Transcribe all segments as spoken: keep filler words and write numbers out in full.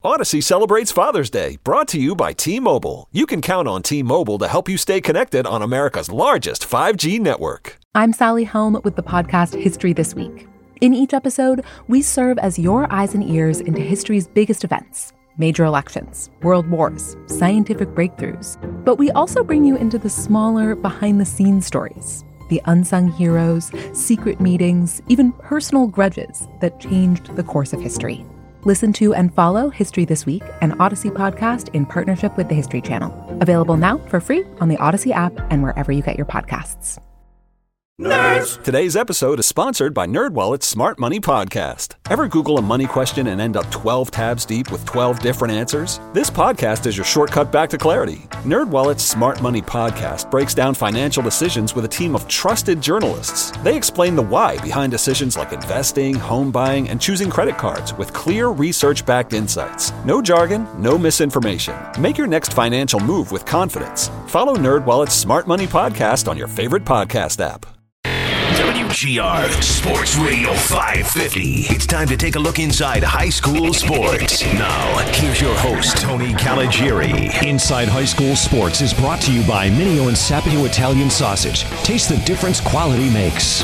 Odyssey celebrates Father's Day, brought to you by T-Mobile. You can count on T-Mobile to help you stay connected on America's largest five G network. I'm Sally Helm with the podcast History This Week. In each episode, we serve as your eyes and ears into history's biggest events. Major elections, world wars, scientific breakthroughs. But we also bring you into the smaller, behind-the-scenes stories. The unsung heroes, secret meetings, even personal grudges that changed the course of history. Listen to and follow History This Week, an Odyssey podcast in partnership with the History Channel. Available now for free on the Odyssey app and wherever you get your podcasts. Nerds! Today's episode is sponsored by NerdWallet's Smart Money Podcast. Ever Google a money question and end up twelve tabs deep with twelve different answers? This podcast is your shortcut back to clarity. NerdWallet's Smart Money Podcast breaks down financial decisions with a team of trusted journalists. They explain the why behind decisions like investing, home buying, and choosing credit cards with clear research-backed insights. No jargon, no misinformation. Make your next financial move with confidence. Follow NerdWallet's Smart Money Podcast on your favorite podcast app. W G R Sports Radio five fifty. It's time to take a look inside high school sports. Now, here's your host, Tony Caligiuri. Inside High School Sports is brought to you by Mineo and Sapio Italian Sausage. Taste the difference quality makes.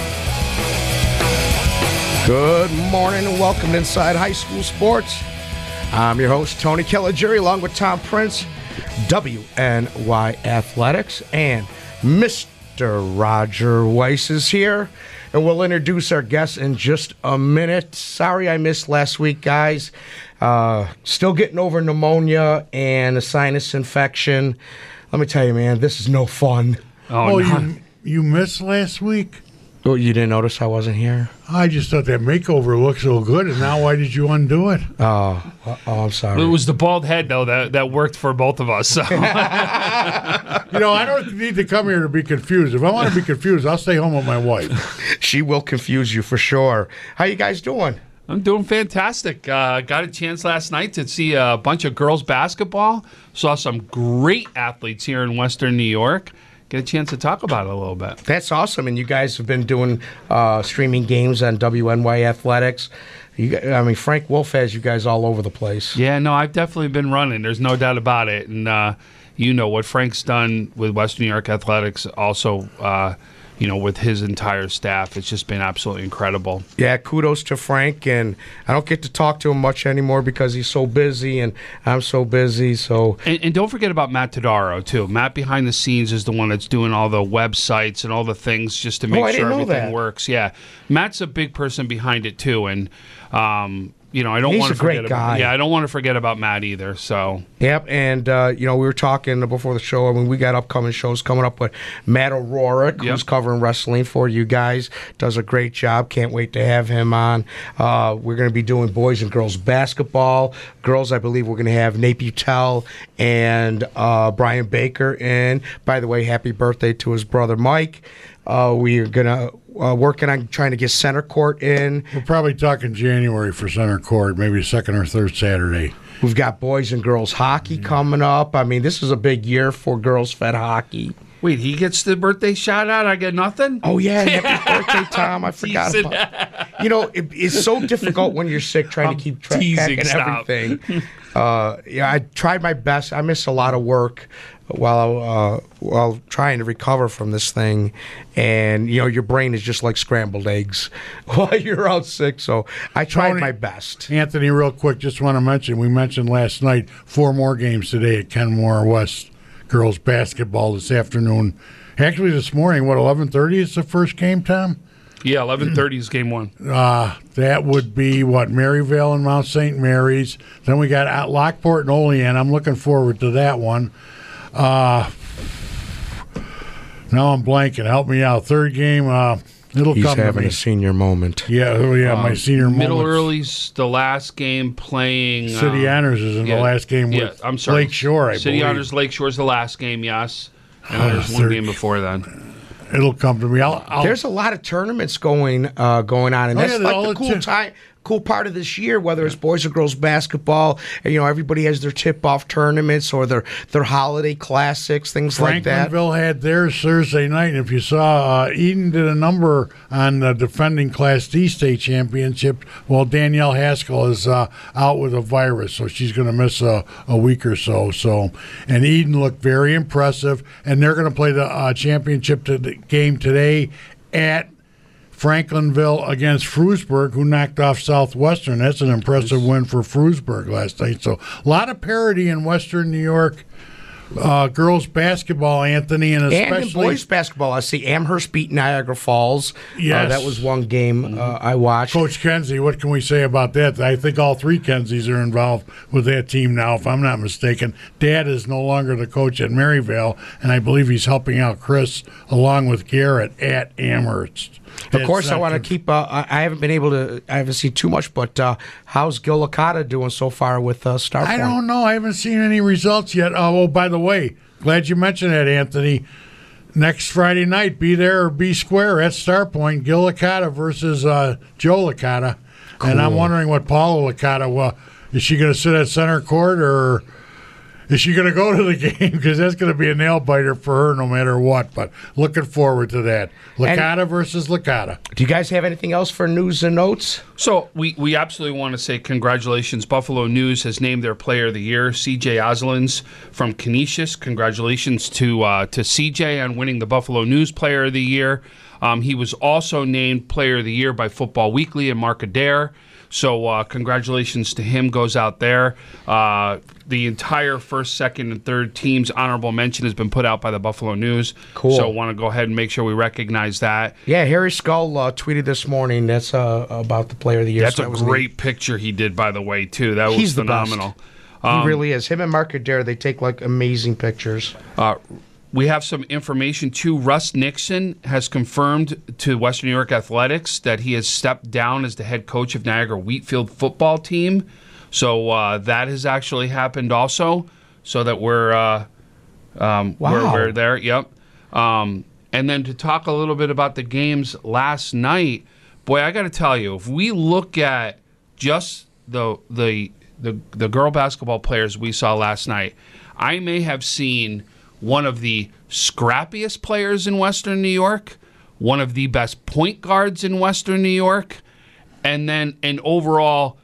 Good morning and welcome to Inside High School Sports. I'm your host, Tony Caligiuri, along with Tom Prince, W N Y Athletics, and Mister Roger Weiss is here, and we'll introduce our guests in just a minute. Sorry I missed last week, guys. Uh, still getting over pneumonia and a sinus infection. Let me tell you, man, this is no fun. Oh, oh you, you missed last week? Oh, you didn't notice I wasn't here? I just thought that makeover looked so good, and now why did you undo it? Oh, oh, I'm sorry. It was the bald head, though, that, that worked for both of us. So. You know, I don't need to come here to be confused. If I want to be confused, I'll stay home with my wife. She will confuse you for sure. How you guys doing? I'm doing fantastic. Uh, got a chance last night to see a bunch of girls basketball. Saw some great athletes here in Western New York. Get a chance to talk about it a little bit. That's awesome, and you guys have been doing uh, streaming games on W N Y Athletics. You, I mean, Frank Wolf has you guys all over the place. Yeah, no, I've definitely been running. There's no doubt about it. And, uh, you know, what Frank's done with Western New York Athletics also, uh, you know, with his entire staff, it's just been absolutely incredible. Yeah, kudos to Frank, and I don't get to talk to him much anymore because he's so busy, and I'm so busy. So, and, and don't forget about Matt Todaro too. Matt behind the scenes is the one that's doing all the websites and all the things just to make oh, sure everything that. works. Yeah, Matt's a big person behind it too, and um, you know, I don't He's want to a great forget guy. about, yeah, I don't want to forget about Matt either. So, yep, and uh, you know, we were talking before the show. I mean, we got upcoming shows coming up with Matt O'Rourke, yep. who's covering wrestling for you guys. Does a great job. Can't wait to have him on. Uh, we're going to be doing boys and girls basketball. Girls, I believe we're going to have Nate Butel and uh, Brian Baker. And by the way, happy birthday to his brother Mike. Uh, we are going to uh, working on trying to get center court in. We're probably talking January for center court, maybe second or third Saturday. We've got boys and girls hockey coming up. I mean, this is a big year for girls fed hockey. wait, he gets the birthday shout out? I get nothing? Oh, yeah. Happy birthday, Tom. I forgot about it. You know, it, it's so difficult when you're sick trying I'm to keep track teasing, of stop. everything. Uh, yeah, I tried my best. I missed a lot of work while uh, while trying to recover from this thing, and you know your brain is just like scrambled eggs while you're out sick. So I tried Tony, my best. Anthony, real quick, just want to mention we mentioned last night four more games today at Kenmore West girls basketball this afternoon. Actually, this morning, what eleven thirty is the first game, Tom? Yeah, eleven thirty is game one. Uh, that would be, what, Maryvale and Mount Saint Mary's. Then we got Lockport and Olean. I'm looking forward to that one. Uh, now I'm blanking. Help me out. Third game, uh, it'll He's come to having me. a senior moment. Yeah, oh yeah, Um, my senior Middle moments. Early's the last game playing. City um, Honors is in yeah, the last game yeah, with I'm sorry. Lake Shore, I City believe. Honors Lake Shore's the last game, yes. And then there's one third- game before then. It'll come to me. I'll, I'll, There's a lot of tournaments going uh, going on, and Oh, that's yeah, like all the the cool t- time cool part of this year, whether it's boys or girls basketball. And, you know, everybody has their tip-off tournaments or their, their holiday classics, things like that. Franklinville had theirs Thursday night. If you saw, uh, Eden did a number on the defending Class D state championship. Well, Danielle Haskell is uh, out with a virus, so she's going to miss a, a week or so. So, and Eden looked very impressive, and they're going to play the uh, championship to the game today at Franklinville against Frewsburg, who knocked off Southwestern. That's an impressive win for Frewsburg last night. So a lot of parity in Western New York uh, girls basketball, Anthony, and especially and in boys basketball. I see Amherst beat Niagara Falls. Yes, uh, that was one game uh, I watched. Coach Kenzie, what can we say about that? I think all three Kenzies are involved with that team now, if I'm not mistaken. Dad is no longer the coach at Maryvale, and I believe he's helping out Chris along with Garrett at Amherst. Of course, I want to keep. Uh, I haven't been able to. I haven't seen too much, but uh, how's Gil Licata doing so far with uh, Starpoint? I don't know. I haven't seen any results yet. Oh, well, by the way, glad you mentioned that, Anthony. Next Friday night, be there or be square at Starpoint. Gil Licata versus uh, Joe Licata, cool. And I'm wondering what Paula Licata. Well, is she going to sit at center court or is she going to go to the game? Because that's going to be a nail biter for her no matter what. But looking forward to that. Licata versus Licata. Do you guys have anything else for news and notes? So we, we absolutely want to say congratulations. Buffalo News has named their player of the year, C J Oslins from Canisius. Congratulations to uh, to C J on winning the Buffalo News player of the year. Um, he was also named player of the year by Football Weekly and Mark Adair. So uh, congratulations to him goes out there. Uh, the entire first, second, and third team's honorable mention has been put out by the Buffalo News. Cool. So I want to go ahead and make sure we recognize that. Yeah, Harry Skull uh, tweeted this morning. That's uh, about the player of the year. That's so a that was great neat. picture he did, by the way, too. That was He's phenomenal. The best. Um, he really is. Him and Mark Adair, they take like amazing pictures. Uh, We have some information, too. Russ Nixon has confirmed to Western New York Athletics that he has stepped down as the head coach of Niagara Wheatfield football team. So uh, that has actually happened also, so that we're, uh, um, wow. we're, we're there. Yep. Um, and then to talk a little bit about the games last night, boy, I got to tell you, if we look at just the, the, the, the girl basketball players we saw last night, I may have seen one of the scrappiest players in Western New York, one of the best point guards in Western New York, and then an overall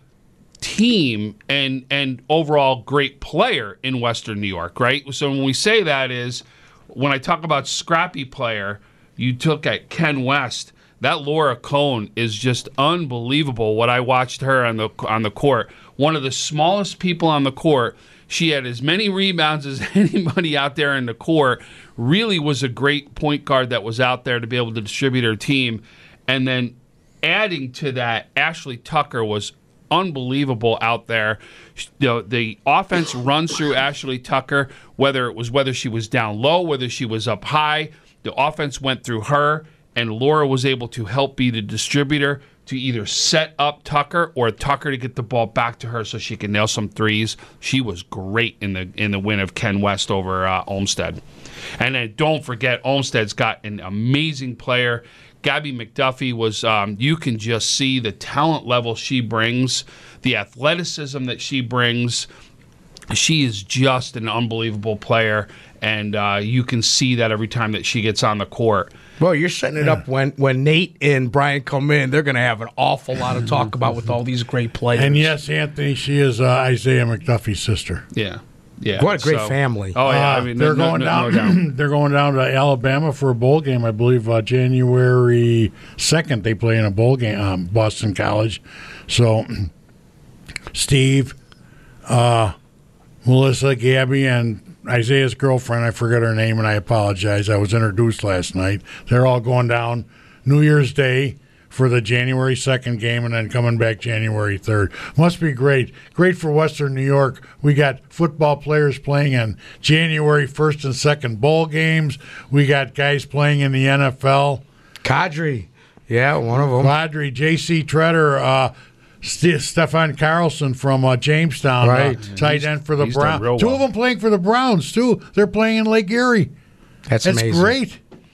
team and and overall great player in Western New York, right? So when we say that is, when I talk about scrappy player, you took at Ken West, that Laura Cohn is just unbelievable what I watched her on the on the court. One of the smallest people on the court. She had as many rebounds as anybody out there in the court. Really was a great point guard that was out there to be able to distribute her team. And then adding to that, Ashley Tucker was unbelievable out there. You know, the offense runs through Ashley Tucker, whether it was whether she was down low, whether she was up high. The offense went through her, and Laura was able to help be the distributor to either set up Tucker or Tucker to get the ball back to her so she can nail some threes. She was great in the in the win of Ken West over uh, Olmsted. And then don't forget, Olmsted's got an amazing player. Gabby McDuffie was, um, you can just see the talent level she brings, the athleticism that she brings. She is just an unbelievable player, and uh, you can see that every time that she gets on the court. Well, you're setting it yeah. up when, when Nate and Brian come in. They're going to have an awful lot of talk about with all these great players. And yes, Anthony, she is uh, Isaiah McDuffie's sister. Yeah, yeah. What a great so, family! Oh yeah, uh, I mean they're no, going no, down. No doubt. They're going down to Alabama for a bowl game. I believe uh, January second. They play in a bowl game, um, Boston College. So, Steve, uh, Melissa, Gabby, and Isaiah's girlfriend, I forget her name, and I apologize. I was introduced last night. They're all going down New Year's Day for the January second game and then coming back January third. Must be great. Great for Western New York. We got football players playing in January first and second bowl games. We got guys playing in the N F L. Kadri. Yeah, one of them. Kadri, J C Treader, uh, St- Stefan Carlson from uh, Jamestown, right? Uh, tight end for the he's done Browns. real Two well. of them playing for the Browns too. They're playing in Lake Erie. That's, That's amazing. great.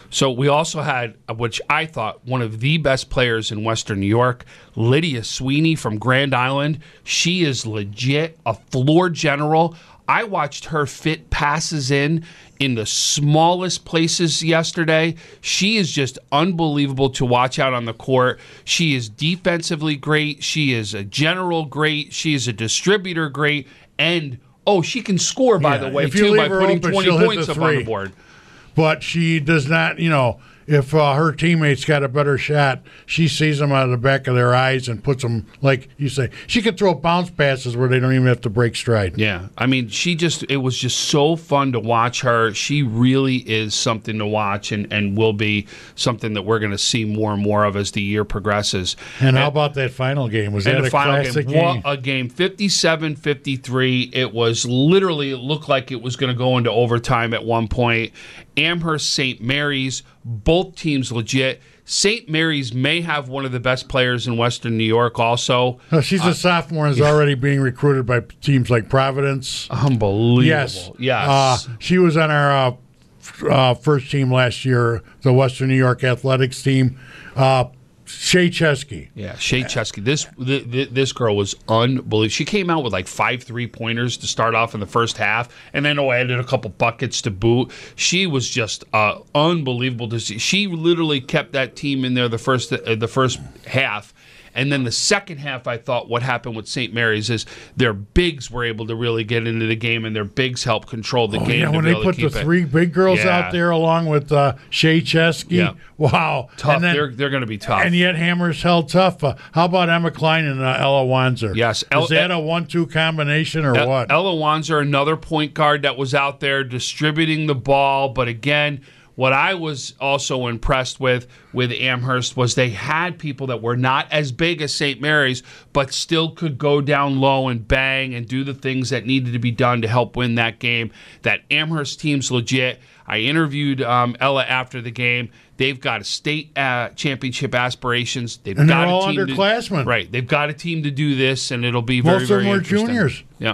So we also had, which I thought, one of the best players in Western New York, Lydia Sweeney from Grand Island. She is legit a floor general. I watched her fit passes in in the smallest places yesterday. She is just unbelievable to watch out on the court. She is defensively great. She is a general great. She is a distributor great. And, oh, she can score, by Yeah, the way, if you too, leave by her putting open, twenty she'll hit points the up on the three. board. But she does not, you know, if uh, her teammates got a better shot, she sees them out of the back of their eyes and puts them, like you say, she can throw bounce passes where they don't even have to break stride. Yeah. I mean, she just, it was just so fun to watch her. She really is something to watch and, and will be something that we're going to see more and more of as the year progresses. And how about that final game? Was And that the a final classic game, game? what a game, fifty-seven fifty-three. It was literally, it looked like it was going to go into overtime at one point. Amherst, Saint Mary's, both teams legit. Saint Mary's may have one of the best players in Western New York also. No, she's a Uh, sophomore and is already being recruited by teams like Providence. Unbelievable. Yes. Yes. Uh, she was on our uh, f- uh, first team last year, the Western New York Athletics team. Uh, Shea Chesky. Yeah, Shea Chesky. This th- th- this girl was unbelievable. She came out with like five three pointers to start off in the first half, and then oh, added a couple buckets to boot. She was just uh, unbelievable to see. She literally kept that team in there the first uh, the first half. And then the second half, I thought what happened with Saint Mary's is their bigs were able to really get into the game, and their bigs helped control the Oh, game. yeah, to when be they able to put the keep it. three big girls Yeah. out there along with uh, Shea Chesky, Yeah. wow. Tough. And then- they're they're going to be tough. And yet Hammer's held tough. Uh, how about Emma Klein and uh, Ella Wanzer? Yes, Is El- that a one two combination or E- what? Ella Wanzer, another point guard that was out there distributing the ball. But again, what I was also impressed with with Amherst was they had people that were not as big as Saint Mary's, but still could go down low and bang and do the things that needed to be done to help win that game. That Amherst team's legit. I interviewed um, Ella after the game. They've got a state uh, championship aspirations. They've And got they're all a team underclassmen. To, right. They've got a team to do this, and it'll be very, Most of them very were interesting. juniors. Yeah.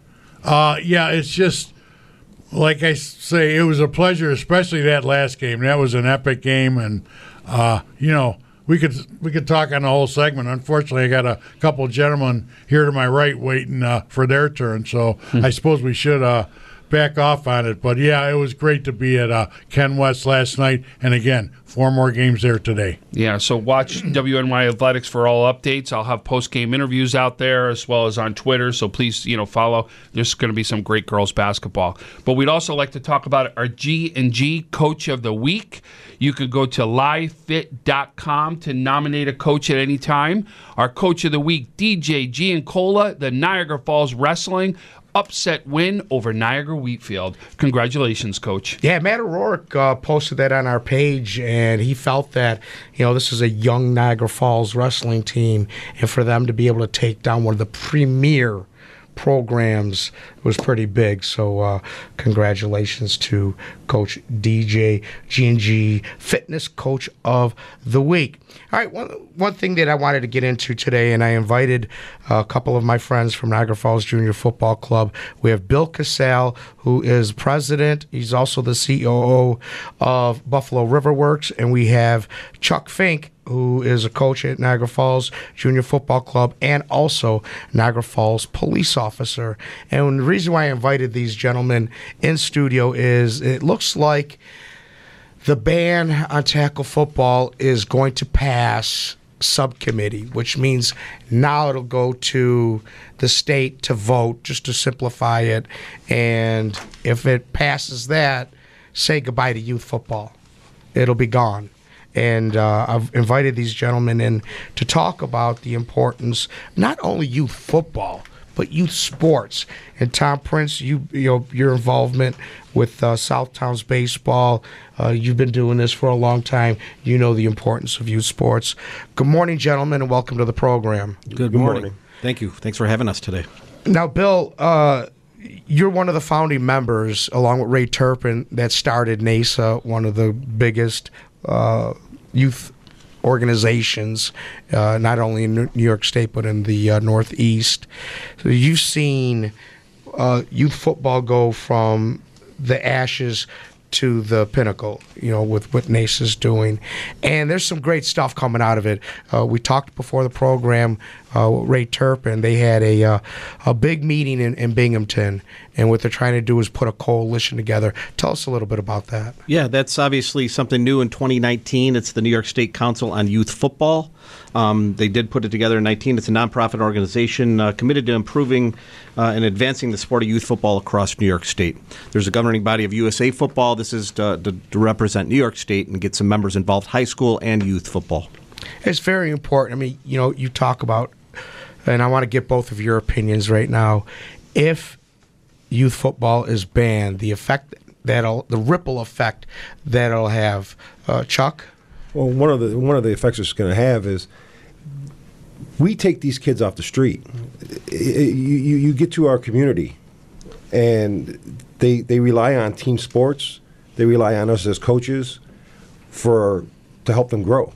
Uh, yeah, it's just like I say, it was a pleasure, especially that last game. That was an epic game, and uh, you know we could we could talk on the whole segment. Unfortunately, I got a couple of gentlemen here to my right waiting uh, for their turn, so Hmm. I suppose we should uh, back off on it. But yeah, it was great to be at uh, Ken West last night, and again, four more games there today. Yeah, so watch W N Y Athletics for all updates. I'll have post-game interviews out there as well as on Twitter, so please, you know, follow. There's going to be some great girls basketball. But we'd also like to talk about our G and G Coach of the Week. You could go to live fit dot com to nominate a coach at any time. Our Coach of the Week, D J Giancola, the Niagara Falls Wrestling upset win over Niagara Wheatfield. Congratulations, Coach. Yeah, Matt O'Rourke uh, posted that on our page, and he felt that, you know, this is a young Niagara Falls wrestling team, and for them to be able to take down one of the premier programs was pretty big. So uh, congratulations to Coach D J, G and G Fitness Coach of the Week. All right, one, one thing that I wanted to get into today, and I invited a couple of my friends from Niagara Falls Junior Football Club. We have Bill Casale, who is president. He's also the C O O of Buffalo River Works, and we have Chuck Fink, who is a coach at Niagara Falls Junior Football Club and also Niagara Falls police officer. And the reason why I invited these gentlemen in studio is it looks like the ban on tackle football is going to pass subcommittee, which means now it'll go to the state to vote, just to simplify it. And if it passes that, say goodbye to youth football. It'll be gone. And uh, I've invited these gentlemen in to talk about the importance, not only youth football, but youth sports. And Tom Prince, you, you know, your involvement with uh, Southtowns baseball, uh, you've been doing this for a long time. You know the importance of youth sports. Good morning, gentlemen, and welcome to the program. Good morning. Thank you. Thanks for having us today. Now, Bill, uh, you're one of the founding members, along with Ray Turpin, that started NASA, one of the biggest uh, youth organizations, uh, not only in New York State, but in the uh, Northeast. So you've seen uh, youth football go from the ashes to the pinnacle, you know, with what N A C E is doing. And there's some great stuff coming out of it. Uh, we talked before the program uh, with Ray Turpin. They had a uh, a big meeting in, in Binghamton, and what they're trying to do is put a coalition together. Tell us a little bit about that. Yeah, that's obviously something new in twenty nineteen. It's the New York State Council on Youth Football. Um, they did put it together in nineteen. It's a nonprofit organization uh, committed to improving uh, and advancing the sport of youth football across New York State. There's a governing body of U S A Football. This is to, to, to represent New York State and get some members involved, high school and youth football. It's very important. I mean, you know, you talk about, and I want to get both of your opinions right now. If youth football is banned, the effect that'll, the ripple effect that it'll have, uh, Chuck. Well, one of the one of the effects it's going to have is we take these kids off the street. You, you, you get to our community, and they they rely on team sports. They rely on us as coaches for to help them grow.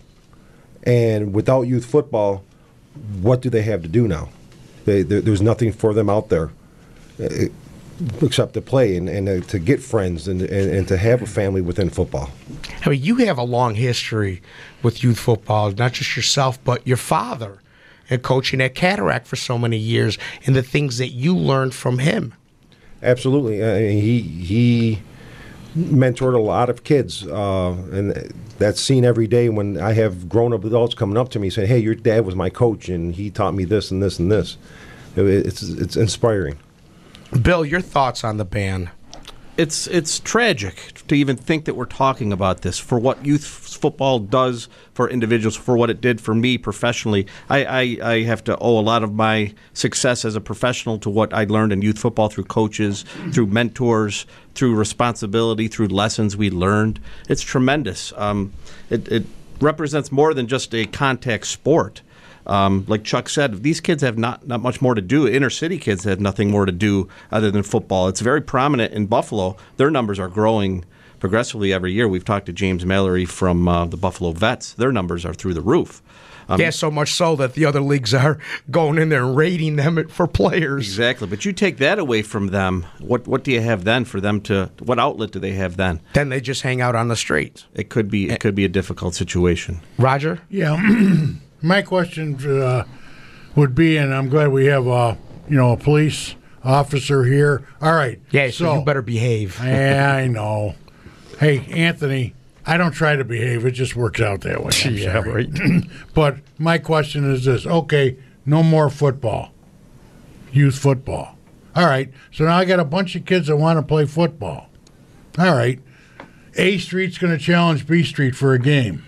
And without youth football, what do they have to do now? They, there, there's nothing for them out there uh, except to play and, and uh, to get friends and, and, and to have a family within football. I mean, you have a long history with youth football, not just yourself, but your father, and coaching at Cataract for so many years, and the things that you learned from him. Absolutely. Uh, he he mentored a lot of kids, uh, and that's seen every day when I have grown-up adults coming up to me saying, hey, your dad was my coach, and he taught me this and this and this. It, it's, it's inspiring. Bill, your thoughts on the ban? It's it's tragic to even think that we're talking about this for what youth football does for individuals, for what it did for me professionally. I, I, I have to owe a lot of my success as a professional to what I learned in youth football through coaches, through mentors, through responsibility, through lessons we learned. It's tremendous. Um, it, it represents more than just a contact sport. Um, like Chuck said, these kids have not, not much more to do. Inner city kids have nothing more to do other than football. It's very prominent in Buffalo. Their numbers are growing progressively every year. We've talked to James Mallory from uh, the Buffalo Vets. Their numbers are through the roof. Um, yeah, so much so that the other leagues are going in there and rating them for players. Exactly. But you take that away from them, what what do you have then for them to, what outlet do they have then? Then they just hang out on the streets. It could be, it could be a difficult situation. Roger? Yeah. My question uh, would be, and I'm glad we have uh, you know, a police officer here. All right. Yeah, so, so you better behave. Yeah, I know. Hey, Anthony, I don't try to behave. It just works out that way. I'm yeah, sorry. right. But my question is this. Okay, no more football, youth football. All right, so now I got a bunch of kids that want to play football. All right, A Street's going to challenge B Street for a game.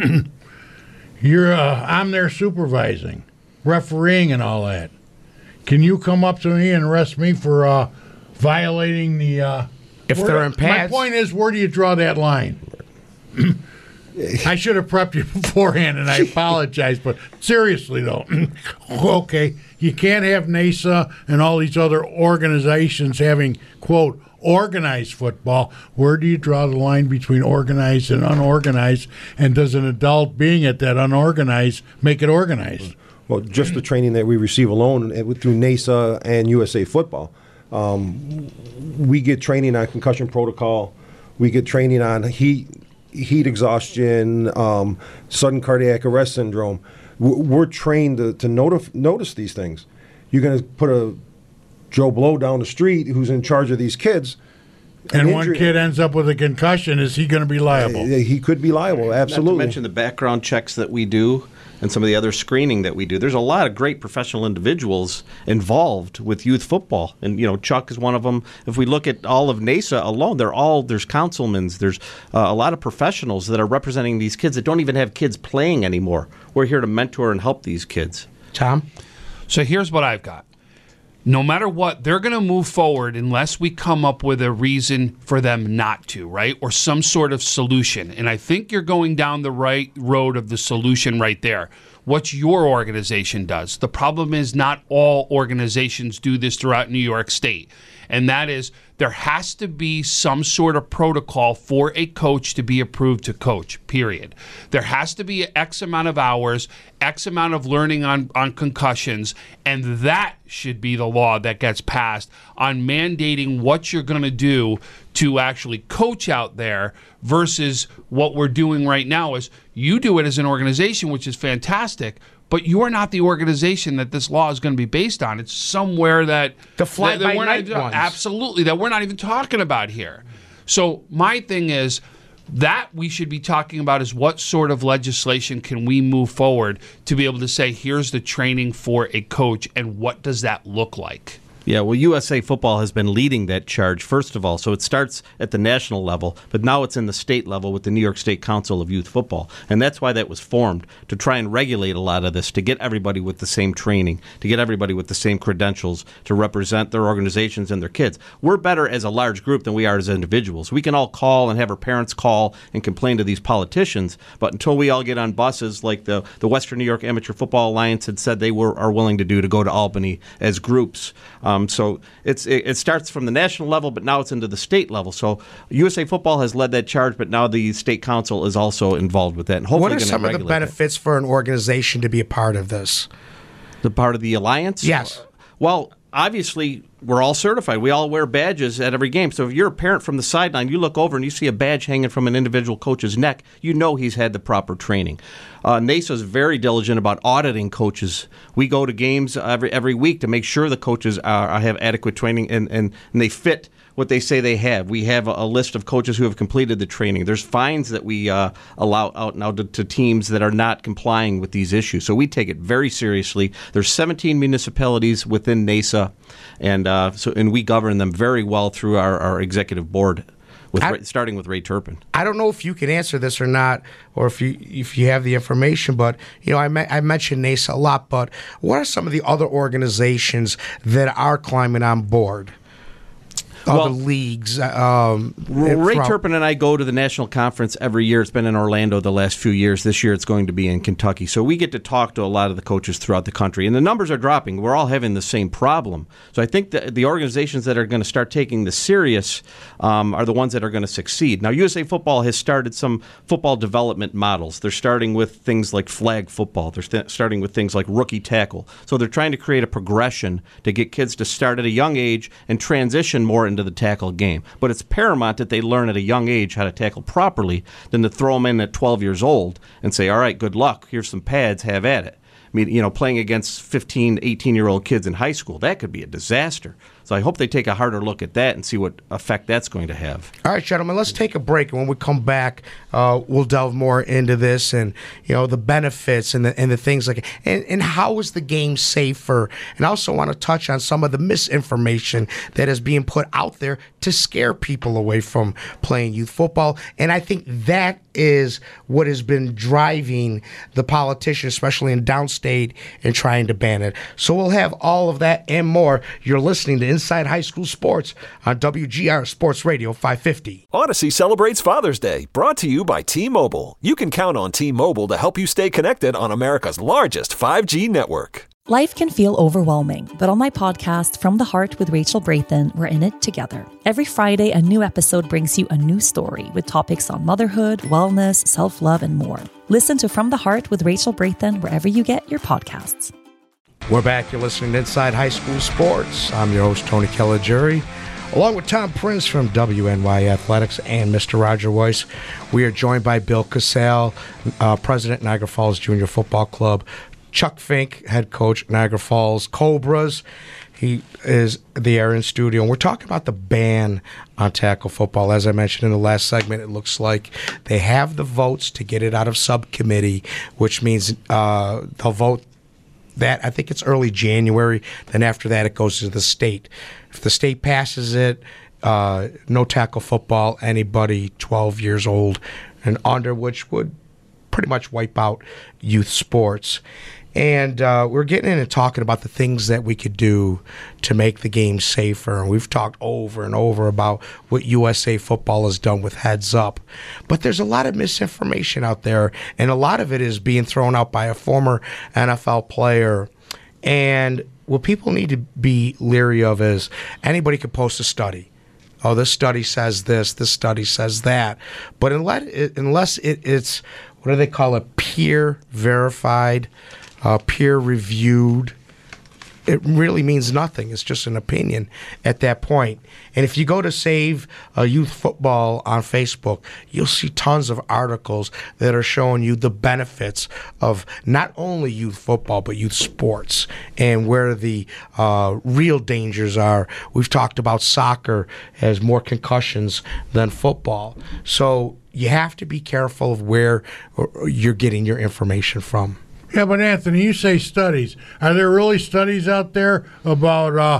You're, uh, I'm there supervising, refereeing, and all that. Can you come up to me and arrest me for uh, violating the? Uh, if where, they're in pads. My point is, where do you draw that line? I should have prepped you beforehand, and I apologize. But seriously, though, okay, you can't have N A S A and all these other organizations having quote organized football. Where do you draw the line between organized and unorganized? And does an adult being at that unorganized make it organized? Well, just the training that we receive alone through N A S A and U S A Football. Um, we get training on concussion protocol. We get training on heat, heat exhaustion, um, sudden cardiac arrest syndrome. We're trained to, to notif- notice these things. You're going to put a Joe Blow down the street who's in charge of these kids. And one kid ends up with a concussion. Is he going to be liable? Uh, he could be liable, absolutely. Not to mention the background checks that we do and some of the other screening that we do. There's a lot of great professional individuals involved with youth football. And, you know, Chuck is one of them. If we look at all of N A S A alone, they're all, there's councilmen, there's uh, a lot of professionals that are representing these kids that don't even have kids playing anymore. We're here to mentor and help these kids. Tom? So here's what I've got. No matter what, they're going to move forward unless we come up with a reason for them not to, right? Or some sort of solution. And I think you're going down the right road of the solution right there. What your organization does. The problem is not all organizations do this throughout New York State. And that is there has to be some sort of protocol for a coach to be approved to coach, period. There has to be X amount of hours, X amount of learning on, on concussions, and that should be the law that gets passed on mandating what you're going to do to actually coach out there versus what we're doing right now is you do it as an organization, which is fantastic, but you're not the organization that this law is going to be based on. It's somewhere that the fly that, by that we're night not, ones. Absolutely, that we're not even talking about here. So my thing is that we should be talking about is what sort of legislation can we move forward to be able to say, here's the training for a coach, and what does that look like? Yeah, well, U S A Football has been leading that charge, first of all. So it starts at the national level, but now it's in the state level with the New York State Council of Youth Football. And that's why that was formed, to try and regulate a lot of this, to get everybody with the same training, to get everybody with the same credentials to represent their organizations and their kids. We're better as a large group than we are as individuals. We can all call and have our parents call and complain to these politicians, but until we all get on buses like the, the Western New York Amateur Football Alliance had said they were are willing to do to go to Albany as groups, um, Um, so it's it, it starts from the national level, but now it's into the state level. So U S A Football has led that charge, but now the state council is also involved with that. And hopefully what are some of the benefits that. for an organization to be a part of this? The part of the alliance? Yes. Well, obviously, we're all certified. We all wear badges at every game. So if you're a parent from the sideline, you look over and you see a badge hanging from an individual coach's neck, you know he's had the proper training. Uh, NASA is very diligent about auditing coaches. We go to games every every week to make sure the coaches are, have adequate training and, and, and they fit what they say they have. We have a, a list of coaches who have completed the training. There's fines that we uh, allow out now to, to teams that are not complying with these issues. So we take it very seriously. There's seventeen municipalities within NASA, and uh, so and we govern them very well through our, our executive board, with I, Ray, starting with Ray Turpin. I don't know if you can answer this or not, or if you if you have the information, but you know I, me- I mentioned NASA a lot, but what are some of the other organizations that are climbing on board? Other well, leagues. Um, Ray from, Turpin and I go to the national conference every year. It's been in Orlando the last few years. This year it's going to be in Kentucky. So we get to talk to a lot of the coaches throughout the country. And the numbers are dropping. We're all having the same problem. So I think that the organizations that are going to start taking this serious um, are the ones that are going to succeed. Now, U S A Football has started some football development models. They're starting with things like flag football. They're st- starting with things like rookie tackle. So they're trying to create a progression to get kids to start at a young age and transition more into the tackle game. But it's paramount that they learn at a young age how to tackle properly than to throw them in at twelve years old and say, all right, good luck. Here's some pads. Have at it. I mean, you know, playing against fifteen, eighteen-year-old kids in high school, that could be a disaster. So I hope they take a harder look at that and see what effect that's going to have. All right, gentlemen, let's take a break. And when we come back, uh, we'll delve more into this and, you know, the benefits and the and the things like and, and how is the game safer? And I also want to touch on some of the misinformation that is being put out there to scare people away from playing youth football. And I think that is what has been driving the politicians, especially in downstate, in trying to ban it. So we'll have all of that and more. You're listening to Inside High School Sports on W G R Sports Radio five fifty. Odyssey celebrates Father's Day, brought to you by T-Mobile. You can count on T-Mobile to help you stay connected on America's largest five G network. Life can feel overwhelming, but on my podcast, From the Heart with Rachel Brathen, we're in it together. Every Friday, a new episode brings you a new story with topics on motherhood, wellness, self-love, and more. Listen to From the Heart with Rachel Brathen wherever you get your podcasts. We're back. You're listening to Inside High School Sports. I'm your host, Tony Caligiuri, along with Tom Prince from W N Y Athletics and Mister Roger Weiss. We are joined by Bill Casale, uh, President, Niagara Falls Junior Football Club, Chuck Fink, head coach, Niagara Falls Cobras. He is the Aaron Studio, and we're talking about the ban on tackle football. As I mentioned in the last segment, it looks like they have the votes to get it out of subcommittee, which means uh, they'll vote that, I think it's early January. Then after that, it goes to the state. If the state passes it, uh, no tackle football, anybody twelve years old and under, which would pretty much wipe out youth sports. And uh, we're getting in and talking about the things that we could do to make the game safer. And we've talked over and over about what U S A Football has done with Heads Up. But there's a lot of misinformation out there, and a lot of it is being thrown out by a former N F L player. And what people need to be leery of is anybody could post a study. Oh, this study says this, this study says that. But unless, it, unless it, it's, what do they call it, peer verified, Uh, peer-reviewed it really means nothing. It's just an opinion at that point. And if you go to Save uh, Youth Football on Facebook, you'll see tons of articles that are showing you the benefits of not only youth football, but youth sports and where the uh, real dangers are. We've talked about soccer has more concussions than football. So you have to be careful of where you're getting your information from. Yeah, but Anthony, you say studies. Are there really studies out there about uh,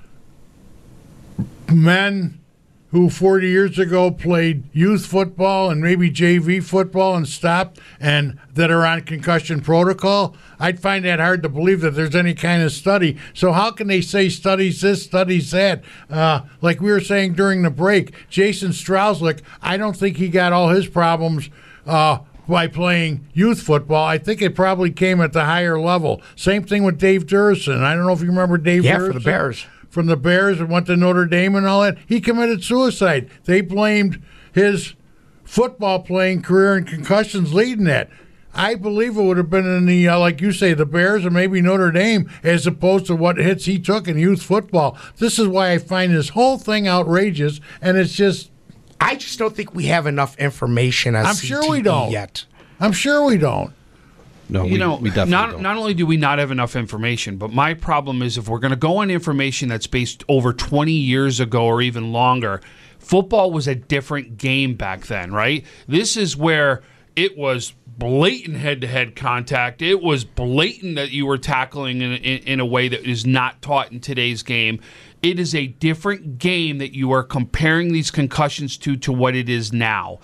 men who forty years ago played youth football and maybe J V football and stopped and that are on concussion protocol? I'd find that hard to believe that there's any kind of study. So how can they say studies this, studies that? Uh, like we were saying during the break, Jason Strausslick, I don't think he got all his problems uh, by playing youth football. I think it probably came at the higher level. Same thing with Dave Durson. I don't know if you remember Dave yeah, Durson. Yeah, for the Bears. From the Bears and went to Notre Dame and all that. He committed suicide. They blamed his football playing career and concussions leading that. I believe it would have been in the, uh, like you say, the Bears and maybe Notre Dame, as opposed to what hits he took in youth football. This is why I find this whole thing outrageous, and it's just... I just don't think we have enough information on I'm C T E sure we don't. yet. I'm sure we don't. No, you we, know, we definitely not don't. not only do we not have enough information, but my problem is if we're going to go on information that's based over twenty years ago or even longer, football was a different game back then, right? This is where it was blatant head-to-head contact. It was blatant that you were tackling in, in, in a way that is not taught in today's game. It is a different game that you are comparing these concussions to to what it is now.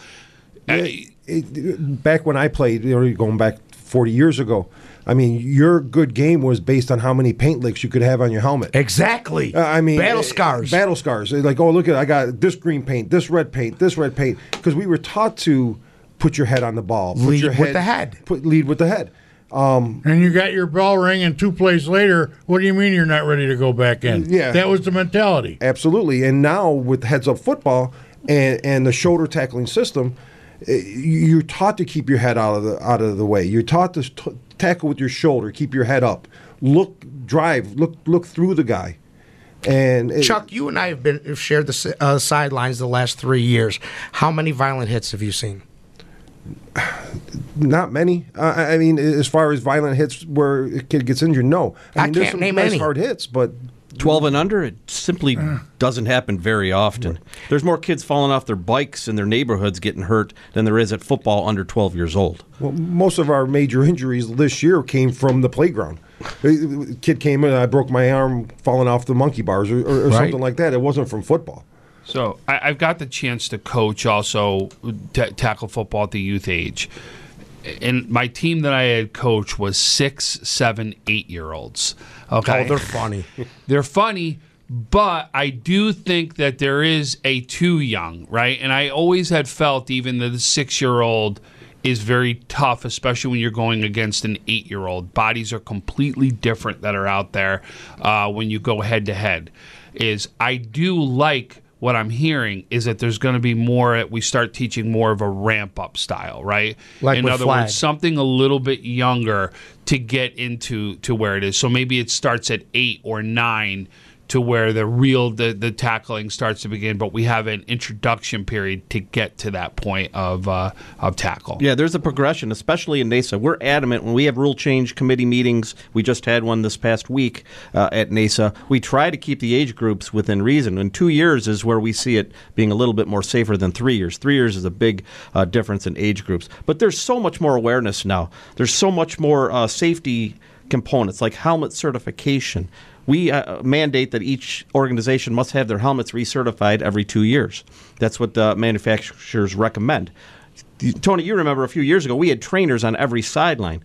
It, it, back when I played, you know, going back forty years ago, I mean, your good game was based on how many paint licks you could have on your helmet. Exactly. Uh, I mean, battle scars. Battle scars. Like, oh, look at, I got this green paint, this red paint, this red paint, because we were taught to put your head on the ball, put lead your head, with the head, put lead with the head. Um, and you got your bell ring, and two plays later, what do you mean you're not ready to go back in? Yeah, that was the mentality. Absolutely. And now with heads-up football and and the shoulder tackling system, you're taught to keep your head out of the out of the way. You're taught to t- tackle with your shoulder, keep your head up, look, drive, look, look through the guy. And it, Chuck, you and I have been have shared the uh, sidelines the last three years. How many violent hits have you seen? Not many. Uh, I mean, as far as violent hits where a kid gets injured, no. I, I mean, there's can't some name nice any. hard hits, but twelve and under, it simply doesn't happen very often. There's more kids falling off their bikes in their neighborhoods getting hurt than there is at football under twelve years old. Well, most of our major injuries this year came from the playground. A kid came in, I broke my arm falling off the monkey bars or, or, or Right. something like that. It wasn't from football. So I, I've got the chance to coach also t- tackle football at the youth age. And my team that I had coached was six, seven, eight-year-olds. Okay, Oh, they're funny. They're funny, but I do think that there is a too young, right? And I always had felt even that the six-year-old is very tough, especially when you're going against an eight-year-old. Bodies are completely different that are out there uh, when you go head-to-head. Is I do like what I'm hearing is that there's going to be more, we start teaching more of a ramp-up style, right? Like In with other flag. words, something a little bit younger to get into to where it is. So maybe it starts at eight or nine to where the real, the, the tackling starts to begin, but we have an introduction period to get to that point of uh, of tackle. Yeah, there's a progression, especially in NASA. We're adamant when we have rule change committee meetings. We just had one this past week uh, at NASA. We try to keep the age groups within reason. And two years is where we see it being a little bit more safer than three years. Three years is a big uh, difference in age groups. But there's so much more awareness now. There's so much more uh, safety components, like helmet certification. We uh, mandate that each organization must have their helmets recertified every two years. That's what the manufacturers recommend. Tony, you remember a few years ago, we had trainers on every sideline.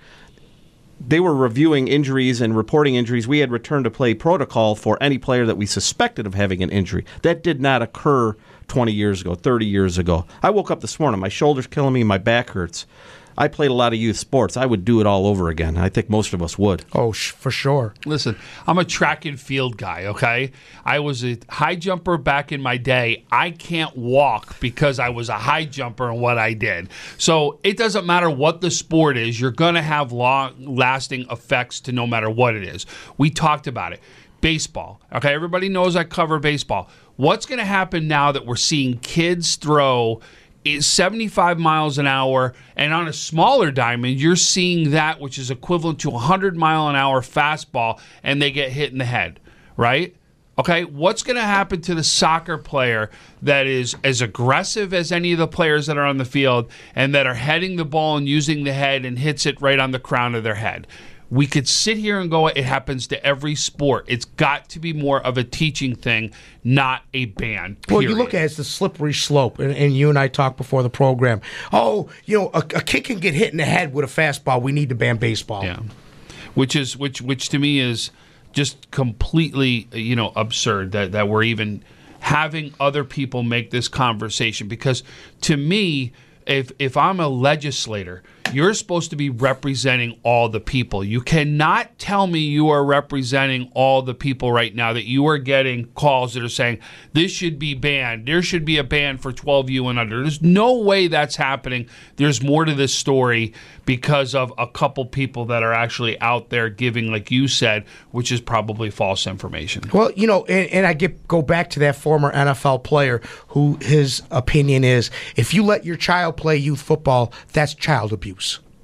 They were reviewing injuries and reporting injuries. We had return to play protocol for any player that we suspected of having an injury. That did not occur twenty years ago, thirty years ago. I woke up this morning, my shoulder's killing me, my back hurts. I played a lot of youth sports. I would do it all over again. I think most of us would. Oh, sh- for sure. Listen, I'm a track and field guy, okay? I was a high jumper back in my day. I can't walk because I was a high jumper in what I did. So it doesn't matter what the sport is. You're going to have long-lasting effects to no matter what it is. We talked about it. Baseball, okay? Everybody knows I cover baseball. What's going to happen now that we're seeing kids throw is seventy-five miles an hour, and on a smaller diamond, you're seeing that, which is equivalent to a one hundred mile an hour fastball, and they get hit in the head, right? Okay, what's going to happen to the soccer player that is as aggressive as any of the players that are on the field and that are heading the ball and using the head and hits it right on the crown of their head? We could sit here and go, it happens to every sport. It's got to be more of a teaching thing, not a ban. Period. Well, you look at it as the slippery slope, and, and you and I talked before the program. Oh, you know, a, a kid can get hit in the head with a fastball. We need to ban baseball. Yeah, which is which which to me is just completely, you know, absurd that that we're even having other people make this conversation. Because to me, if if I'm a legislator, you're supposed to be representing all the people. You cannot tell me you are representing all the people right now, that you are getting calls that are saying this should be banned. There should be a ban for twelve U and under. There's no way that's happening. There's more to this story because of a couple people that are actually out there giving, like you said, which is probably false information. Well, you know, and, and I get go back to that former N F L player who his opinion is, if you let your child play youth football, that's child abuse.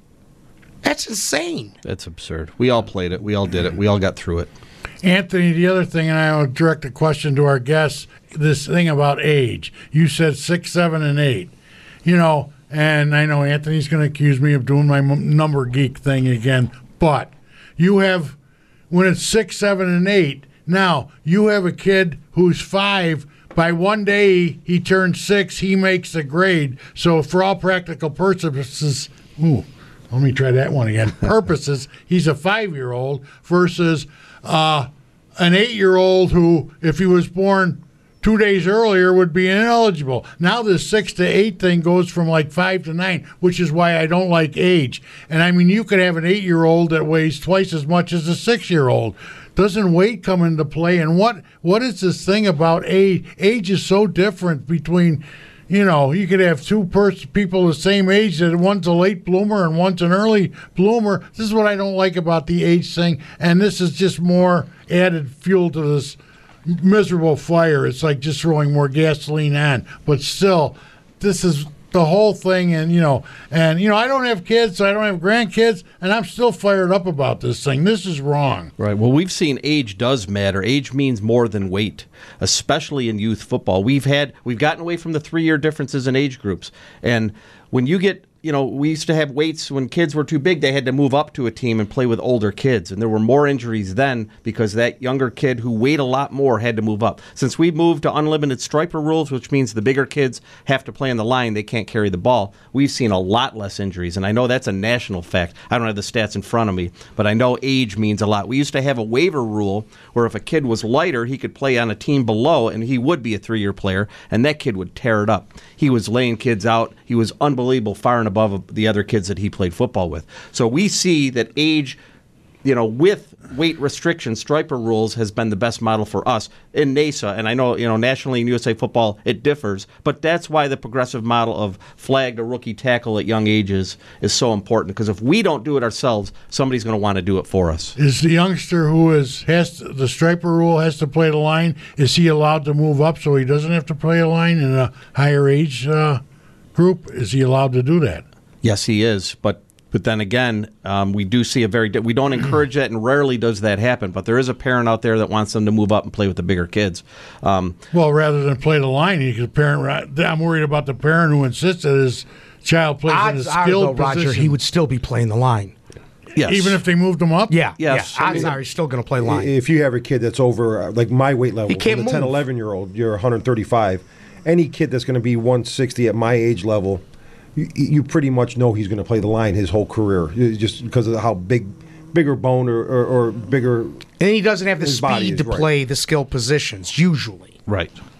That's insane. That's absurd. We all played it. We all did it. We all got through it. Anthony, the other thing, and I will direct a question to our guests, this thing about age. You said six, seven, and eight. You know, and I know Anthony's going to accuse me of doing my number geek thing again, but you have, when it's six, seven, and eight, now you have a kid who's five. By one day he turns six, he makes the grade. So for all practical purposes, ooh, let me try that one again. Purposes, he's a five-year-old versus uh, an eight-year-old who, if he was born two days earlier, would be ineligible. Now this six to eight thing goes from like five to nine, which is why I don't like age. And I mean, you could have an eight-year-old that weighs twice as much as a six-year-old. Doesn't weight come into play? And what what is this thing about age? Age is so different between, you know, you could have two pers- people the same age, that one's a late bloomer and one's an early bloomer. This is what I don't like about the age thing, and this is just more added fuel to this miserable fire. It's like just throwing more gasoline on. But still, this is the whole thing, and you know, and you know, I don't have kids, so I don't have grandkids, and I'm still fired up about this thing. This is wrong. Right. Well, we've seen age does matter. Age means more than weight, especially in youth football. We've had we've gotten away from the three-year differences in age groups, and when you get, you know, we used to have weights when kids were too big, they had to move up to a team and play with older kids. And there were more injuries then because that younger kid who weighed a lot more had to move up. Since we moved to unlimited striper rules, which means the bigger kids have to play on the line, they can't carry the ball, we've seen a lot less injuries. And I know that's a national fact. I don't have the stats in front of me, but I know age means a lot. We used to have a waiver rule where if a kid was lighter, he could play on a team below, and he would be a three-year player, and that kid would tear it up. He was laying kids out. He was unbelievable, far and above the other kids that he played football with. So we see that age, you know, with weight restrictions, striper rules has been the best model for us in N A S A. And I know, you know, nationally in U S A football it differs, but that's why the progressive model of flagged a rookie tackle at young ages is so important, because if we don't do it ourselves, somebody's going to want to do it for us. Is the youngster who is has to, the striper rule has to play the line, is he allowed to move up so he doesn't have to play a line in a higher age uh, group? Is he allowed to do that? Yes, he is, but but then again, um, we do see a very we don't encourage that, and rarely does that happen. But there is a parent out there that wants them to move up and play with the bigger kids. Um, well, rather than play the line, you could parent. I'm worried about the parent who insists that his child plays odds in a skilled are, though, position. Roger, he would still be playing the line. Yes. Even if they moved him up? Yeah. Yes. Yeah. Odds are he's still going to play line. If you have a kid that's over, uh, like my weight level, he can't a move. ten, eleven-year-old, you're one thirty-five. Any kid that's going to be one sixty at my age level, You, you pretty much know he's going to play the line his whole career, just because of how big, bigger bone or, or, or bigger. And he doesn't have the his body speed is, to right. play the skill positions usually. Right.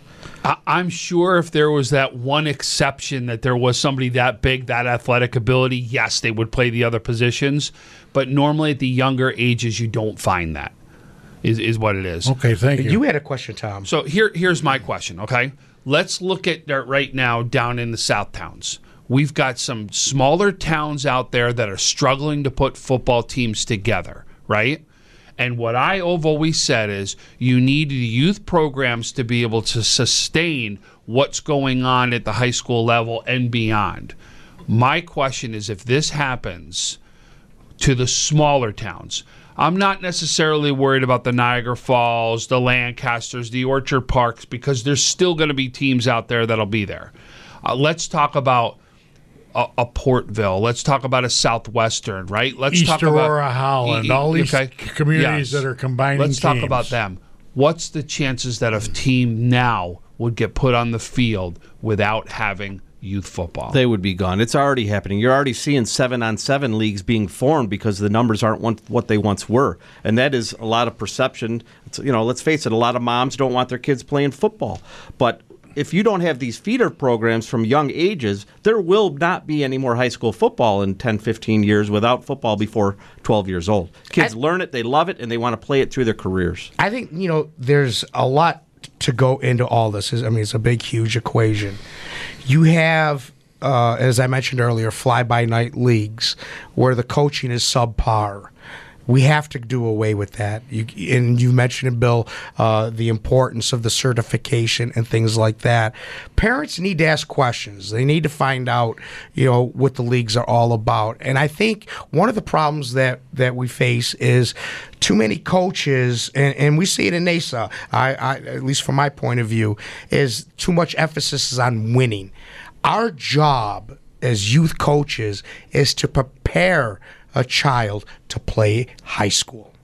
I- I'm sure if there was that one exception that there was somebody that big, that athletic ability, yes, they would play the other positions. But normally at the younger ages, you don't find that, is, is what it is. Okay, thank you. You had a question, Tom. So here, here's my question, okay? Let's look at that right now down in the South Towns. We've got some smaller towns out there that are struggling to put football teams together, right? And what I have always said is you need the youth programs to be able to sustain what's going on at the high school level and beyond. My question is, if this happens to the smaller towns, I'm not necessarily worried about the Niagara Falls, the Lancasters, the Orchard Parks, because there's still going to be teams out there that'll be there. Uh, let's talk about A, a Portville. Let's talk about a Southwestern, right? Let's East talk Aurora, about Holland, e- all these okay. communities Yes. that are combining Let's talk teams. about them. What's the chances that a team now would get put on the field without having youth football? They would be gone. It's already happening. You're already seeing seven-on-seven leagues being formed because the numbers aren't one, what they once were, and that is a lot of perception. It's, you know, let's face it, a lot of moms don't want their kids playing football, but if you don't have these feeder programs from young ages, there will not be any more high school football in ten, fifteen years without football before twelve years old. Kids I, learn it, they love it, and they want to play it through their careers. I think, you know, there's a lot to go into all this. I mean, it's a big, huge equation. You have, uh, as I mentioned earlier, fly-by-night leagues where the coaching is subpar. We have to do away with that. You, and you mentioned, Bill, uh, the importance of the certification and things like that. Parents need to ask questions. They need to find out, you know, what the leagues are all about. And I think one of the problems that, that we face is too many coaches, and, and we see it in NASA, I, I, at least from my point of view, is too much emphasis is on winning. Our job as youth coaches is to prepare a child to play high school.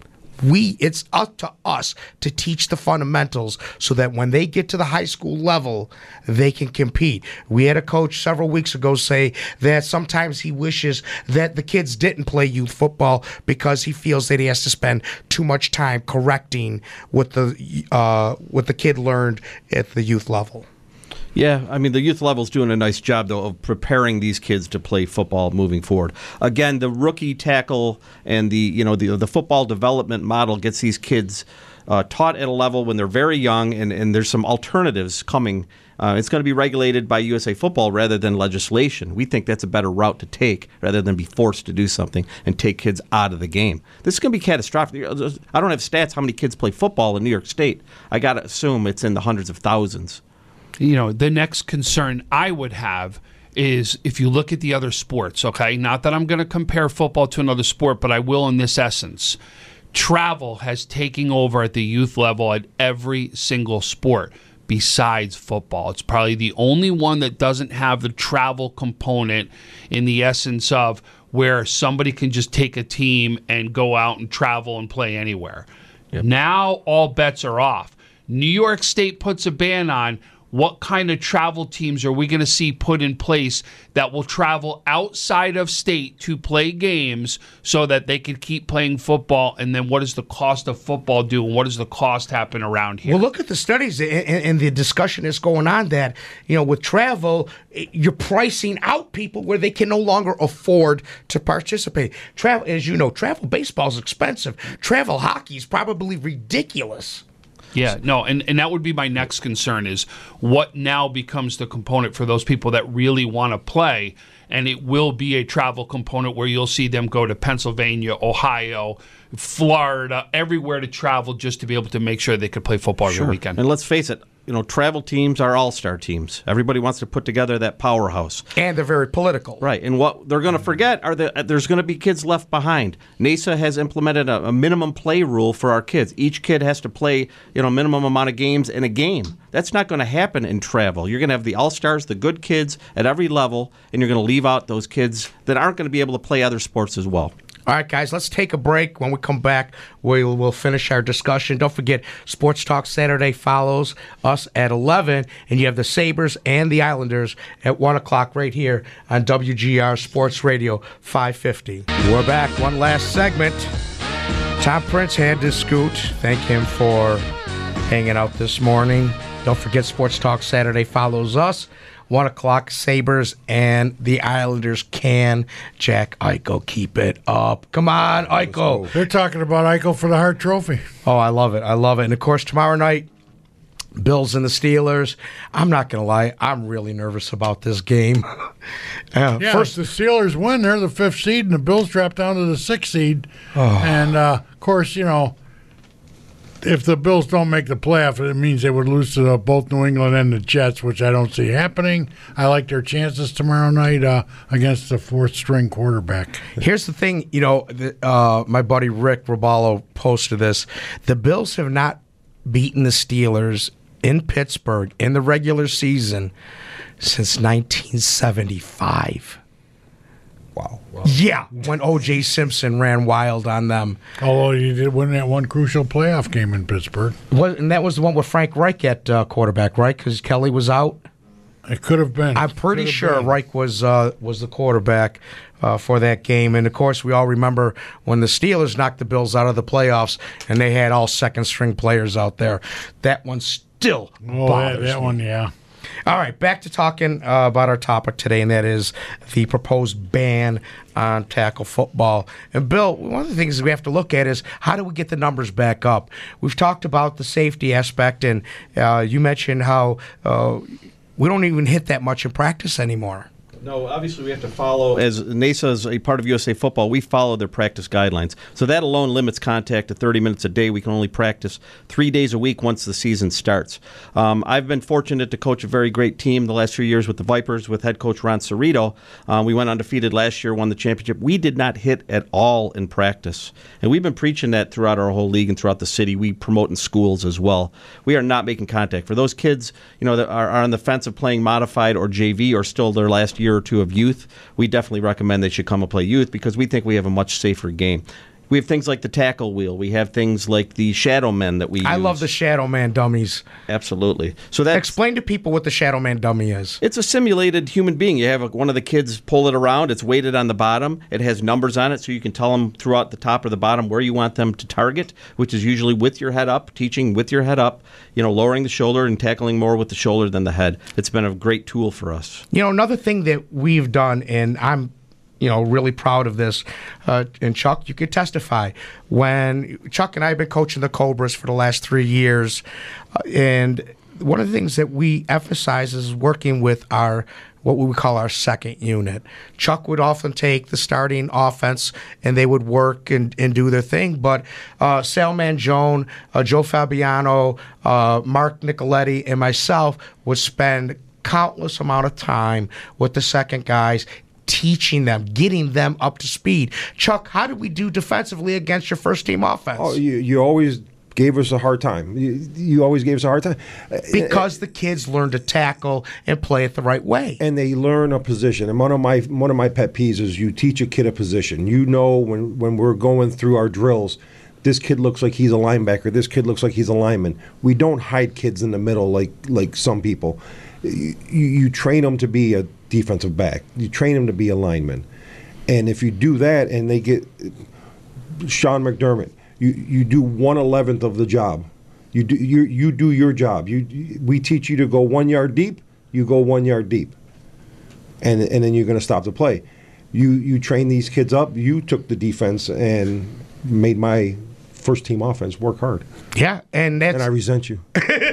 We, it's up to us to teach the fundamentals so that when they get to the high school level, they can compete. We had a coach several weeks ago say that sometimes he wishes that the kids didn't play youth football because he feels that he has to spend too much time correcting what the uh, what the kid learned at the youth level. Yeah, I mean, the youth level's doing a nice job, though, of preparing these kids to play football moving forward. Again, the rookie tackle and the, you know, the the football development model gets these kids uh, taught at a level when they're very young, and, and there's some alternatives coming. Uh, it's going to be regulated by U S A Football rather than legislation. We think that's a better route to take rather than be forced to do something and take kids out of the game. This is going to be catastrophic. I don't have stats how many kids play football in New York State. I got to assume it's in the hundreds of thousands. You know, the next concern I would have is if you look at the other sports, okay? Not that I'm going to compare football to another sport, but I will in this essence. Travel has taken over at the youth level at every single sport besides football. It's probably the only one that doesn't have the travel component in the essence of where somebody can just take a team and go out and travel and play anywhere. Yep. Now all bets are off. New York State puts a ban on. What kind of travel teams are we going to see put in place that will travel outside of state to play games so that they can keep playing football? And then what does the cost of football do? And what does the cost happen around here? Well, look at the studies and, and the discussion that's going on that, you know, with travel, you're pricing out people where they can no longer afford to participate. Travel, as you know, travel baseball is expensive. Travel hockey is probably ridiculous. Yeah, no, and, and that would be my next concern is what now becomes the component for those people that really want to play, and it will be a travel component where you'll see them go to Pennsylvania, Ohio, Florida, everywhere to travel just to be able to make sure they could play football Sure. every weekend. And let's face it, you know, travel teams are all-star teams. Everybody wants to put together that powerhouse. And they're very political. Right. And what they're going to forget are that there's going to be kids left behind. NASA has implemented a, a minimum play rule for our kids. Each kid has to play, you know, minimum amount of games in a game. That's not going to happen in travel. You're going to have the all-stars, the good kids at every level, and you're going to leave out those kids that aren't going to be able to play other sports as well. All right, guys, let's take a break. When we come back, we'll, we'll finish our discussion. Don't forget, Sports Talk Saturday follows us at eleven, and you have the Sabres and the Islanders at one o'clock right here on W G R Sports Radio five fifty. We're back. One last segment. Tom Prince had to scoot. Thank him for hanging out this morning. Don't forget Sports Talk Saturday follows us. One o'clock, Sabres and the Islanders. Can Jack Eichel keep it up? Come on, Eichel. They're talking about Eichel for the Hart Trophy. Oh, I love it. I love it. And, of course, tomorrow night, Bills and the Steelers. I'm not going to lie. I'm really nervous about this game. uh, yeah, first, if the Steelers win, they're the fifth seed, and the Bills drop down to the sixth seed. Oh. And, uh, of course, you know, if the Bills don't make the playoff, it means they would lose to uh, both New England and the Jets, which I don't see happening. I like their chances tomorrow night uh, against the fourth-string quarterback. Here's the thing. You know, the, uh, my buddy Rick Roballo posted this. The Bills have not beaten the Steelers in Pittsburgh in the regular season since nineteen seventy-five. Wow. wow. Yeah, when O J Simpson ran wild on them. Although he did win that one crucial playoff game in Pittsburgh. What, and that was the one with Frank Reich at uh, quarterback, right? Because Kelly was out. It could have been. I'm pretty Could have sure been. Reich was uh, was the quarterback uh, for that game. And, of course, we all remember when the Steelers knocked the Bills out of the playoffs and they had all second-string players out there. That one still Oh, bothers that, that me. one, yeah. All right, back to talking uh, about our topic today, and that is the proposed ban on tackle football. And, Bill, one of the things we have to look at is how do we get the numbers back up? We've talked about the safety aspect, and uh, you mentioned how uh, we don't even hit that much in practice anymore. No, obviously we have to follow, as N A S A is a part of U S A Football, we follow their practice guidelines. So that alone limits contact to thirty minutes a day. We can only practice three days a week once the season starts. Um, I've been fortunate to coach a very great team the last few years with the Vipers, with head coach Ron Cerrito. Um, we went undefeated last year, won the championship. We did not hit at all in practice. And we've been preaching that throughout our whole league and throughout the city. We promote in schools as well. We are not making contact. For those kids, you know, that are, are on the fence of playing modified or J V or still their last year or two of youth, we definitely recommend they should come and play youth because we think we have a much safer game. We have things like the tackle wheel. We have things like the shadow men that we I use. love the Shadow Man dummies. Absolutely. So that's, Explain to people what the Shadow Man dummy is. it's a simulated human being. You have a, one of the kids pull it around. It's weighted on the bottom. It has numbers on it, so you can tell them throughout the top or the bottom where you want them to target, which is usually with your head up, teaching with your head up, you know, lowering the shoulder and tackling more with the shoulder than the head. It's been a great tool for us. You know, another thing that we've done, and I'm, you know, really proud of this, uh, and Chuck, you could testify. When Chuck and I have been coaching the Cobras for the last three years, uh, and one of the things that we emphasize is working with our, what we would call our second unit. Chuck would often take the starting offense and they would work and, and do their thing. But uh, Sal Mangione, uh, Joe Fabiano, uh, Mark Nicoletti, and myself would spend countless amount of time with the second guys, teaching them, getting them up to speed. Chuck, how did we do defensively against your first team offense? Oh, you, you always gave us a hard time. You, you always gave us a hard time. Because the kids learn to tackle and play it the right way. And they learn a position. And one of my one of my pet peeves is you teach a kid a position. You know when, when we're going through our drills, this kid looks like he's a linebacker, this kid looks like he's a lineman. We don't hide kids in the middle like like some people. You, you train them to be a defensive back. You train them to be a lineman. And if you do that and they get Sean McDermott, you, you do one eleventh of the job. You do you you do your job. You we teach you to go one yard deep, you go one yard deep. And and then you're going to stop the play. You you train these kids up. You took the defense and made my first team offense work hard. Yeah, and that's and I resent you.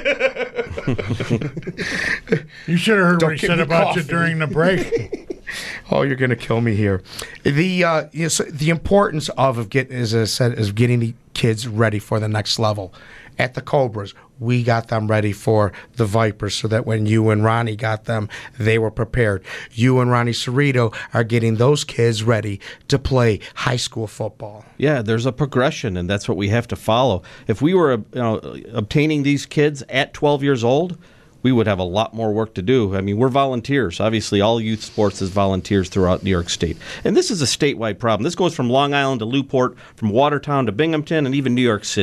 You should have heard Don't what he give said me about coffee. you during the break. Oh, you're going to kill me here. The uh, you know, so the importance of, of get, as I said, is getting the kids ready for the next level. At the Cobras, we got them ready for the Vipers so that when you and Ronnie got them, they were prepared. You and Ronnie Cerrito are getting those kids ready to play high school football. Yeah, there's a progression, and that's what we have to follow. If we were you know, obtaining these kids at twelve years old, we would have a lot more work to do. I mean, we're volunteers. Obviously, all youth sports is volunteers throughout New York State. And this is a statewide problem. This goes from Long Island to Newport, from Watertown to Binghamton, and even New York City.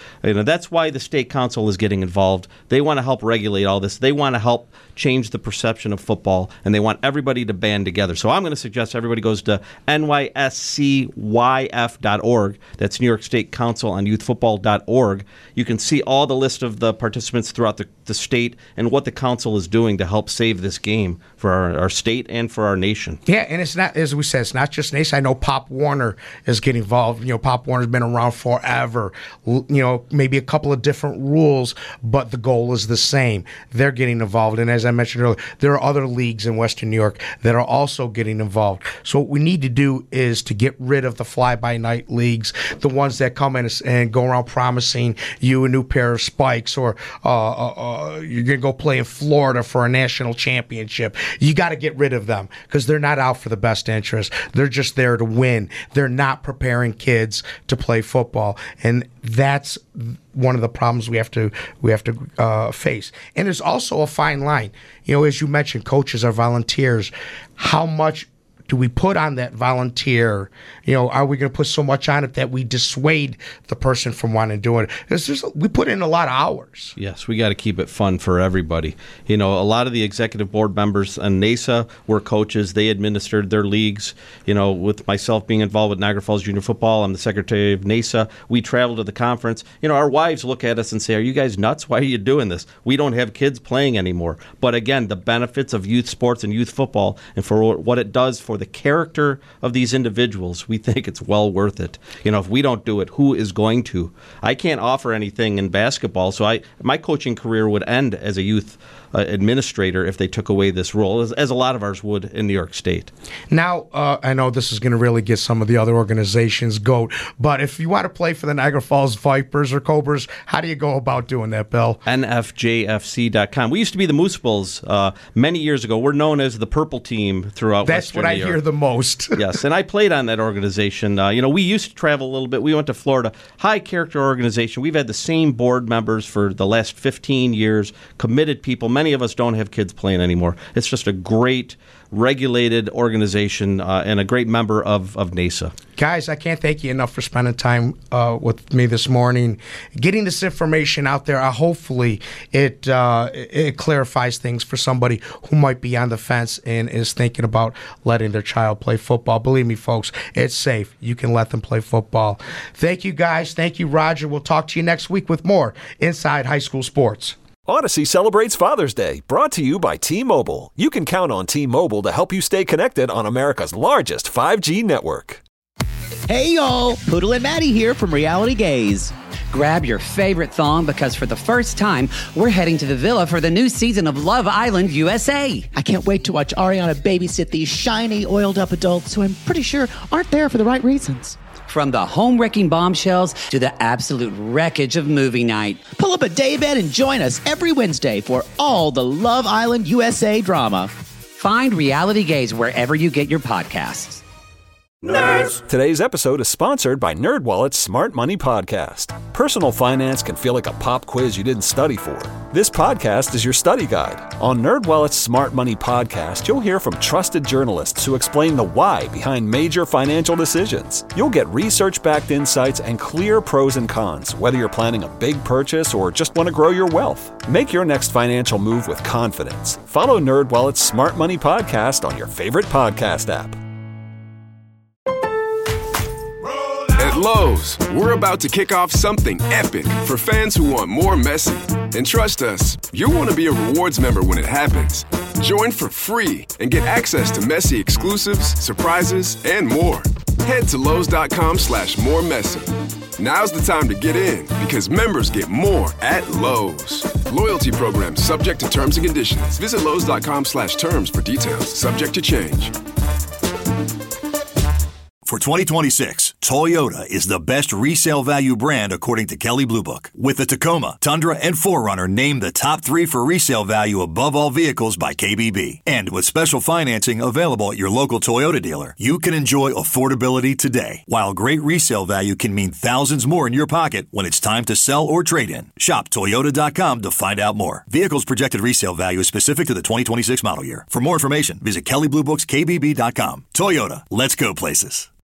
You know, that's why the state council is getting involved. They want to help regulate all this. They want to help change the perception of football, and they want everybody to band together. So I'm going to suggest everybody goes to N Y S C Y F dot org. That's New York State Council on Youth Football dot org. You can see all the list of the participants throughout the, the state and what the council is doing to help save this game for our, our state and for our nation. Yeah, and it's not, as we said, it's not just Nation. I know Pop Warner is getting involved. You know, Pop Warner's been around forever. You know, maybe a couple of different rules, but the goal is the same. They're getting involved. And as I mentioned earlier, there are other leagues in Western New York that are also getting involved. So what we need to do is to get rid of the fly-by-night leagues, the ones that come in and go around promising you a new pair of spikes, or uh, uh, you're going to go play in Florida for a national championship. You got to get rid of them because they're not out for the best interest. They're just there to win. They're not preparing kids to play football, and that's one of the problems we have to we have to uh, face. And there's also a fine line. You know, as you mentioned, coaches are volunteers. How much do we put on that volunteer? You know, are we going to put so much on it that we dissuade the person from wanting to do it? It's just, we put in a lot of hours. Yes, we got to keep it fun for everybody. You know, a lot of the executive board members on NASA were coaches. They administered their leagues. You know, with myself being involved with Niagara Falls Junior Football, I'm the secretary of NASA. We travel to the conference. You know, our wives look at us and say, "Are you guys nuts? Why are you doing this? We don't have kids playing anymore." But again, the benefits of youth sports and youth football, and for what it does for the character of these individuals, we think it's well worth it. You know, if we don't do it, who is going to? I can't offer anything in basketball, so I my coaching career would end as a youth uh, administrator if they took away this role, as, as a lot of ours would in New York State. Now, uh, I know this is going to really get some of the other organizations goat, but if you want to play for the Niagara Falls Vipers or Cobras, how do you go about doing that, Bill? N F J F C dot com. We used to be the Moose Bulls uh, many years ago. We're known as the Purple Team throughout That's Western what I New York. hear the most. Yes, and I played on that organization. Uh, you know, we used to travel a little bit. We went to Florida. High character organization. We've had the same board members for the last fifteen years, committed people. Many of us don't have kids playing anymore. It's just a great regulated organization uh, and a great member of, of NASA. Guys, I can't thank you enough for spending time uh, with me this morning, getting this information out there. Uh, hopefully it, uh, it clarifies things for somebody who might be on the fence and is thinking about letting their child play football. Believe me, folks, it's safe. You can let them play football. Thank you, guys. Thank you, Roger. We'll talk to you next week with more Inside High School Sports. Odyssey celebrates Father's Day, brought to you by T-Mobile. You can count on T-Mobile to help you stay connected on America's largest five G network. Hey, y'all. Poodle and Maddie here from Reality Gaze. Grab your favorite thong because for the first time, we're heading to the villa for the new season of Love Island U S A. I can't wait to watch Ariana babysit these shiny, oiled-up adults who I'm pretty sure aren't there for the right reasons. From the home-wrecking bombshells to the absolute wreckage of movie night. Pull up a daybed and join us every Wednesday for all the Love Island U S A drama. Find Reality Gaze wherever you get your podcasts. Nerds! Today's episode is sponsored by NerdWallet's Smart Money Podcast. Personal finance can feel like a pop quiz you didn't study for. This podcast is your study guide. On NerdWallet's Smart Money Podcast, you'll hear from trusted journalists who explain the why behind major financial decisions. You'll get research-backed insights and clear pros and cons, whether you're planning a big purchase or just want to grow your wealth. Make your next financial move with confidence. Follow NerdWallet's Smart Money Podcast on your favorite podcast app. At Lowe's, we're about to kick off something epic for fans who want more Messi. And trust us, you'll want to be a rewards member when it happens. Join for free and get access to Messi exclusives, surprises, and more. Head to Lowe's.com slash more Messi. Now's the time to get in because members get more at Lowe's. Loyalty program subject to terms and conditions. Visit Lowe's.com slash terms for details. Subject to change. For twenty twenty-six, Toyota is the best resale value brand according to Kelley Blue Book. With the Tacoma, Tundra, and four runner named the top three for resale value above all vehicles by K B B. And with special financing available at your local Toyota dealer, you can enjoy affordability today, while great resale value can mean thousands more in your pocket when it's time to sell or trade in. Shop Toyota dot com to find out more. Vehicles projected resale value is specific to the twenty twenty-six model year. For more information, visit Kelley Blue Book's K B B dot com. Toyota, let's go places.